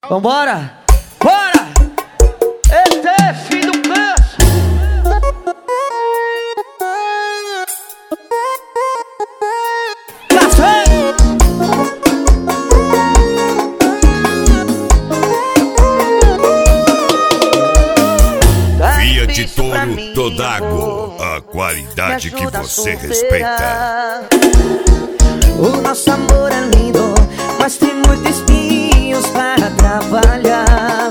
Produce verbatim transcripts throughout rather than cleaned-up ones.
Vambora! Bora! Esse é filho do canso! Fiat Toro Todago, a qualidade que você respeita. O nosso amor é lindo, mas tem muitos espinhos para trabalhar.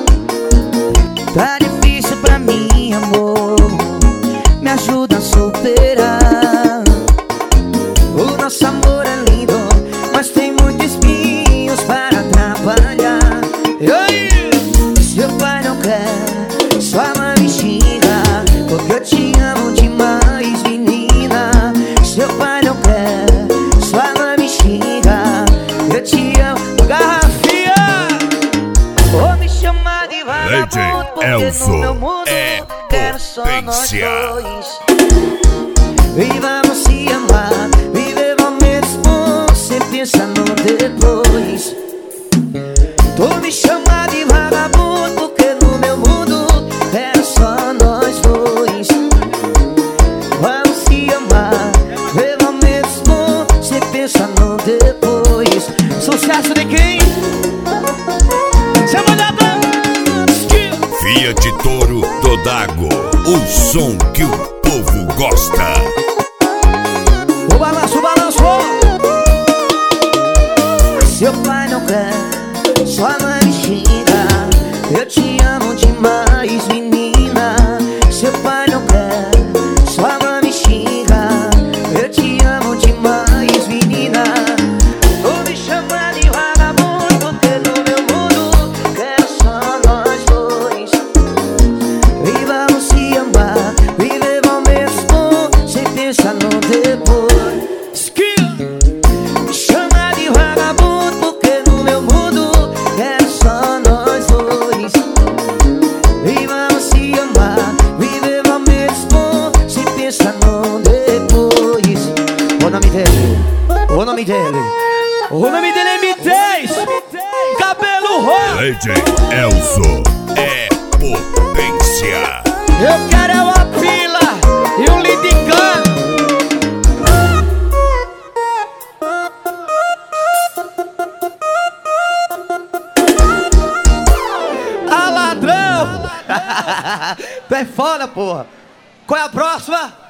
Tá difícil pra mim, amor, me ajuda a superar. O nosso amor é lindo, mas tem muitos espinhos para trabalhar. E aí? Seu pai não quer, sua mãe me xinga, porque eu te amo demais, menina. Seu pai não quer, sua mãe me xinga, eu te amo. Garrafinha! Ou me chama de vagabundo, porque Elzo no meu mundo é quero só nós potência. dois. E vamos se amar, viver momentos bons, sem pensar no depois. Tu me chama de vagabundo, porque no meu mundo quero só nós dois. Vamos se amar, viver momentos bons, sem pensar no depois. Sucesso de quem? Fiat Toro Todago, o som que o povo gosta. O balanço, o balanço. Seu pai não quer, sua mãe me xinga, eu te amo demais, menina. Seu pai não quer, sua mãe me xinga, eu te amo demais, menina. Tu me chama de vagabundo, porque no meu mundo quero só nós dois. E vamos se amar, viver momentos bons, sem pensar no depois. Me chama de vagabundo, porque no meu mundo quero só nós dois. E vamos se amar, viver momentos bons, sem pensar no depois. O nome dele, o nome dele, O nome dele é M três! Cabelo roxo! D J Elzo é potência. Eu quero é uma pila e um lidicano! Ah, ladrão! Tu é foda, porra! Qual é a próxima?